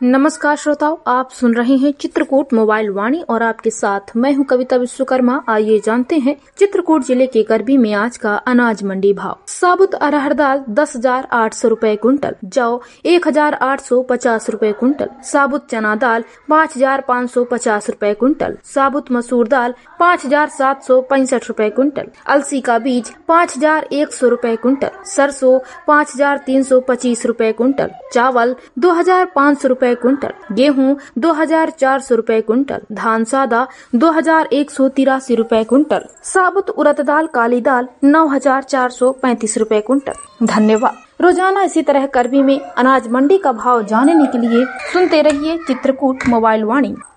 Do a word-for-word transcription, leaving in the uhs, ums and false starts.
नमस्कार श्रोताओं, आप सुन रहे हैं चित्रकूट मोबाइल वाणी और आपके साथ मैं हूं कविता विश्वकर्मा। आइए जानते हैं चित्रकूट जिले के करबी में आज का अनाज मंडी भाव। साबुत अरहर दाल दस हजार आठ सौ रूपए कुंटल, जौ एक हजार आठ सौ पचास रूपए कुंटल, साबुत चना दाल पाँच हजार पाँच सौ पचास रूपए कुंटल, साबुत मसूर दाल पाँच हजार सात सौ पैंसठ रूपए कुंटल, अलसी का बीज पाँच हजार एक सौ रूपए कुंटल, सरसों पाँच हजार तीन सौ पच्चीस रूपए कुंटल, चावल दो हजार पाँच सौ रूपए कुंटल, गेहूं दो हजार चार सौ रूपए कुंटल, धान सादा दो हजार एक सौ तिरासी रूपए कुंटल, साबुत उड़द दाल काली दाल नौ हजार चार सौ पैंतीस रूपए कुंटल। धन्यवाद। रोजाना इसी तरह करबी में अनाज मंडी का भाव जानने के लिए सुनते रहिए चित्रकूट मोबाइल वाणी।